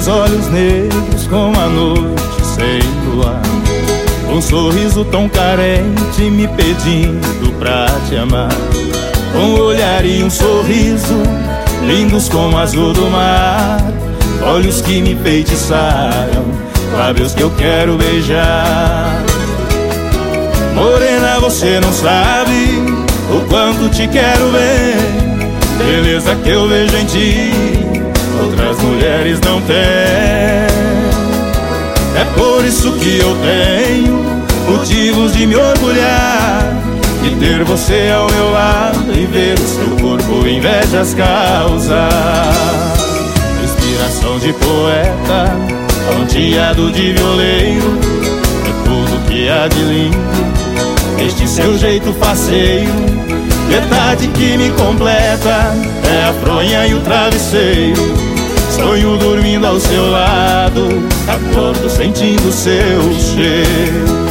dois olhos negros como a noite sem luar, um sorriso tão carente me pedindo pra te amar. Um olhar e um sorriso lindos como o azul do mar, olhos que me enfeitiçaram, lábios que eu quero beijar. Morena, você não sabe o quanto te quero bem, beleza que eu vejo em ti, outras mulheres não têm. É por isso que eu tenho motivos de me orgulhar, de ter você ao meu lado e ver o seu corpo invejas causar. Inspiração de poeta, ponteado de violeiro, é tudo que há de lindo este seu jeito faceiro. Verdade que me completa é a fronha e o travesseiro, sonho dormindo ao seu lado, acordo sentindo seu cheiro.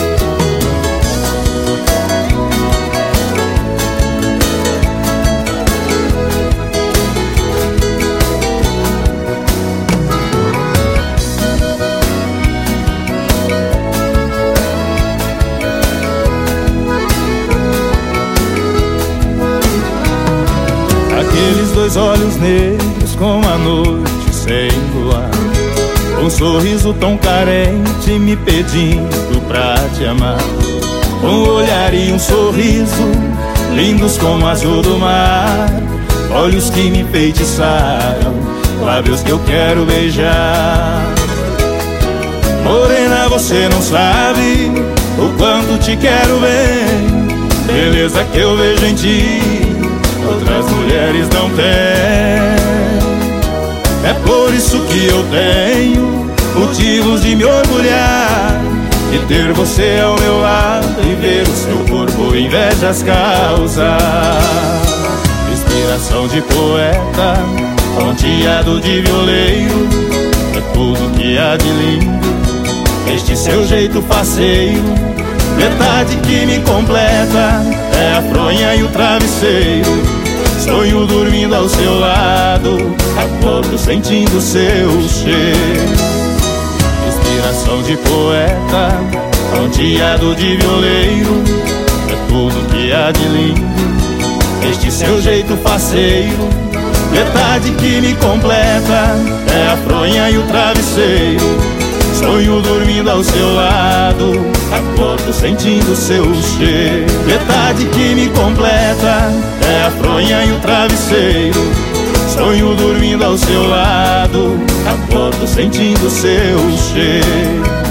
Aqueles dois olhos negros como a noite sem luar, um sorriso tão carente me pedindo pra te amar. Um olhar e um sorriso lindos como o azul do mar, olhos que me enfeitiçaram, lábios que eu quero beijar. Morena, você não sabe o quanto te quero bem, beleza que eu vejo em ti, outras mulheres não têm. É por isso que eu tenho motivos de me orgulhar, de ter você ao meu lado e ver o seu corpo invejas causar. Inspiração de poeta, ponteado de violeiro, é tudo que há de lindo este seu jeito faceiro. Verdade que me completa é a fronha e o travesseiro, sonho dormindo ao seu lado, acordo sentindo seu cheiro. Inspiração de poeta, ponteado de violeiro, é tudo que há de lindo este seu jeito faceiro. Verdade que me completa é a fronha e o travesseiro, sonho dormindo ao seu lado, acordo sentindo seu cheiro. Verdade que me completa é a fronha e o travesseiro, sonho dormindo ao seu lado, acordo sentindo seu cheiro.